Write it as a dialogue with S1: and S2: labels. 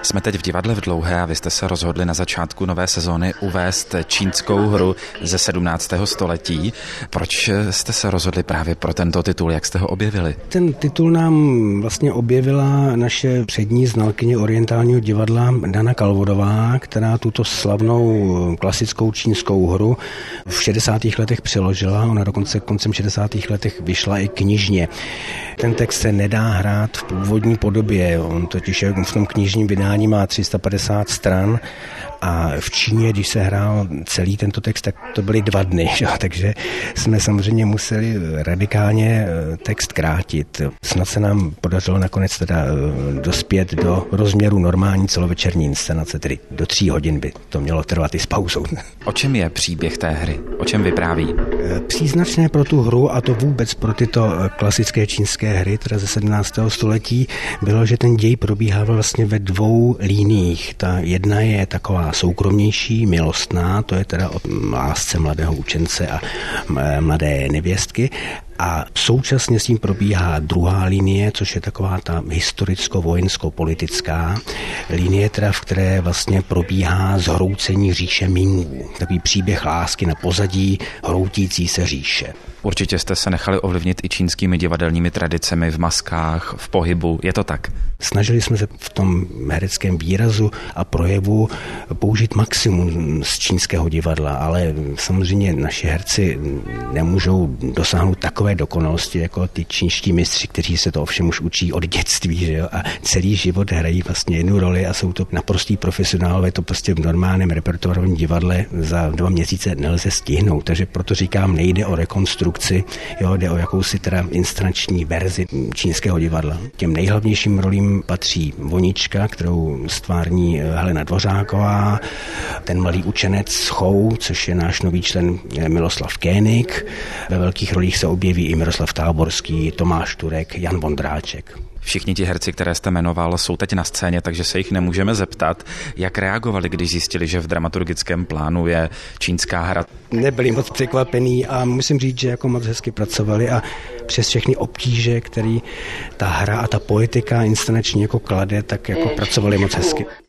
S1: Jsme teď v divadle v Dlouhé a vy jste se rozhodli na začátku nové sezóny uvést čínskou hru ze 17. století. Proč jste se rozhodli právě pro tento titul? Jak jste ho objevili?
S2: Ten titul nám vlastně objevila naše přední znalkyně orientálního divadla Dana Kalvodová, která tuto slavnou klasickou čínskou hru v 60. letech přeložila. Ona dokonce koncem 60. letech vyšla i knižně. Ten text se nedá hrát v původní podobě. On totiž v tom knižním vydání má 350 stran a v Číně, když se hrál celý tento text, tak to byly 2 dny, takže jsme samozřejmě museli radikálně text krátit. Snad se nám podařilo nakonec teda dospět do rozměru normální celovečerní inscenace, tedy do 3 hodin by to mělo trvat i s pauzou.
S1: O čem je příběh té hry? O čem vypráví?
S2: Příznačné pro tu hru a to vůbec pro tyto klasické čínské hry, teda ze 17. století, bylo, že ten děj probíhával vlastně ve 2 liniích. Ta jedna je taková soukromnější, milostná, to je teda o lásce mladého učence a mladé nevěstky. A současně s tím probíhá druhá linie, což je taková ta historicko-vojensko-politická linie, teda v které vlastně probíhá zhroucení říše Mingů. Takový příběh lásky na pozadí hroutící se říše.
S1: Určitě jste se nechali ovlivnit i čínskými divadelními tradicemi v maskách, v pohybu, je to tak?
S2: Snažili jsme se v tom hereckém výrazu a projevu použít maximum z čínského divadla, ale samozřejmě naši herci nemůžou dosáhnout takové dokonalosti jako ty čínští mistři, kteří se to ovšem už učí od dětství, že jo? A celý život hrají vlastně jednu roli a jsou to naprostí profesionálové, to prostě v normálním repertoárovém divadle za 2 měsíce nelze stihnout, takže proto říkám, nejde o rekonstrukci, jo, jde o jakousi teda inscenační verzi čínského divadla. Těm nejhlavnějším rolím patří Vonička, kterou stvární Helena Dvořáková, ten mladý učenec Chou, což je náš nový člen Miloslav Kénik. Ve velkých rolích se objeví i Miroslav Táborský, Tomáš Turek, Jan Vondráček.
S1: Všichni ti herci, které jste jmenoval, jsou teď na scéně, takže se jich nemůžeme zeptat. Jak reagovali, když zjistili, že v dramaturgickém plánu je čínská hra?
S2: Nebyli moc překvapení a musím říct, že jako moc hezky pracovali a přes všechny obtíže, který ta hra a ta poetika inscenační jako klade, tak jako pracovali moc hezky.